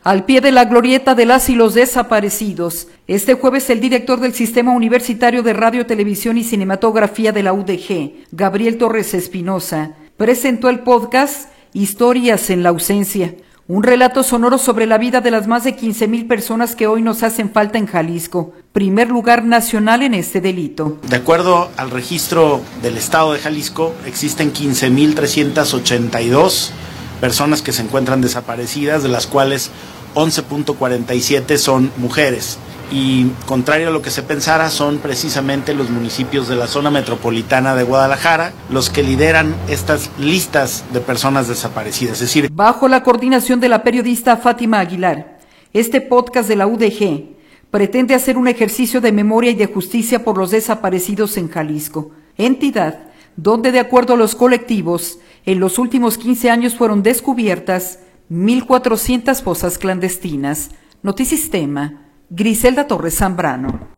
al pie de la glorieta de las y los desaparecidos. Este jueves el director del Sistema Universitario de Radio, Televisión y Cinematografía de la UDG, Gabriel Torres Espinosa, presentó el podcast Historias en la ausencia, un relato sonoro sobre la vida de las más de 15,000 personas que hoy nos hacen falta en Jalisco, primer lugar nacional en este delito. De acuerdo al registro del estado de Jalisco, existen 15,382 personas que se encuentran desaparecidas, de las cuales 11.47 son mujeres. Y contrario a lo que se pensara, son precisamente los municipios de la zona metropolitana de Guadalajara los que lideran estas listas de personas desaparecidas. Es decir, bajo la coordinación de la periodista Fátima Aguilar, este podcast de la UDG pretende hacer un ejercicio de memoria y de justicia por los desaparecidos en Jalisco, entidad donde, de acuerdo a los colectivos, en los últimos 15 años fueron descubiertas 1,400 fosas clandestinas. Notisistema, Griselda Torres Zambrano.